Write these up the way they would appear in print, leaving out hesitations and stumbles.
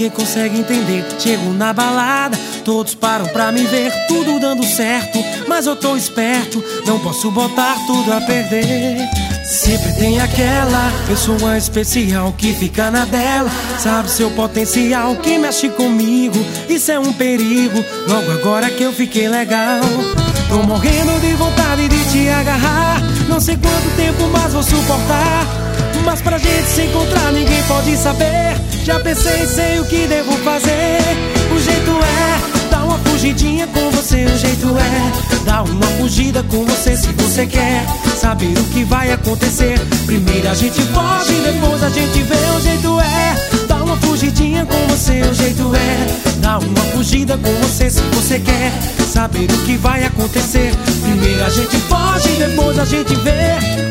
ninguém consegue entender. Chego na balada, todos param pra me ver, tudo dando certo, mas eu tô esperto, não posso botar tudo a perder. Sempre tem aquela pessoa especial que fica na dela, sabe seu potencial, que mexe comigo, isso é um perigo. Logo agora que eu fiquei legal, tô morrendo de vontade de te agarrar. Não sei quanto tempo mais vou suportar, mas pra gente se encontrar ninguém pode saber. Já pensei, sei o que devo fazer. O jeito é dar uma fugidinha com você. O jeito é dar uma fugida com você. Se você quer saber o que vai acontecer, primeiro a gente foge, depois a gente vê. O jeito é dar uma fugidinha com você. O jeito é dar uma fugida com você. Se você quer saber o que vai acontecer, primeiro a gente foge, depois a gente vê.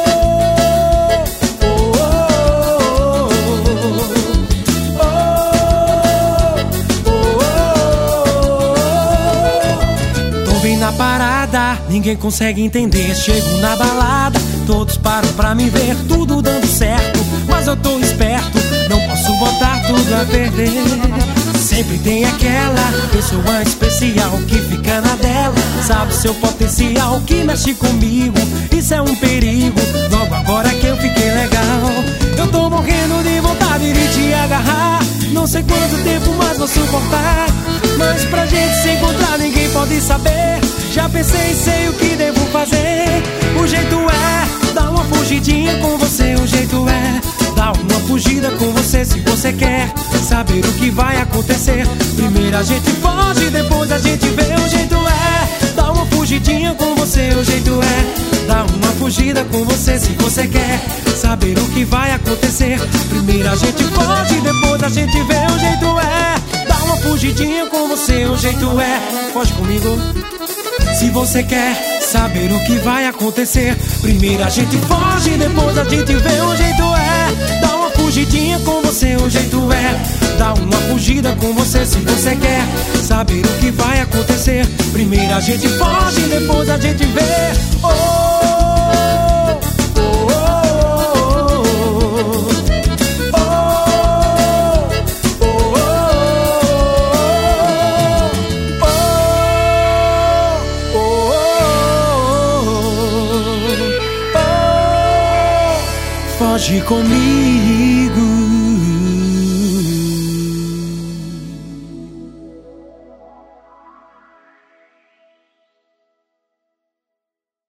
Na parada, ninguém consegue entender. Chego na balada, todos param pra me ver, tudo dando certo, mas eu tô esperto, não posso botar tudo a perder. Sempre tem aquela pessoa especial que fica na dela, sabe seu potencial, que mexe comigo, isso é um perigo. Logo agora que eu fiquei legal, eu tô morrendo de vontade de te agarrar. Não sei quanto tempo mais vou suportar, mas pra gente se encontrar ninguém pode saber. Já pensei, sei o que devo fazer. O jeito é dar uma fugidinha com você. O jeito é dar uma fugida com você. Se você quer saber o que vai acontecer, primeiro a gente foge, depois a gente vê. O jeito é dar uma fugidinha com você. O jeito é dar uma fugida com você. Se você quer saber o que vai acontecer, primeiro a gente foge, depois a gente vê. O jeito é dar uma fugidinha com você. O jeito é, foge comigo. Se você quer saber o que vai acontecer, primeiro a gente foge, depois a gente vê. O jeito é dar uma fugidinha com você. O jeito é dar uma fugida com você. Se você quer saber o que vai acontecer, primeiro a gente foge, depois a gente vê. Foge comigo.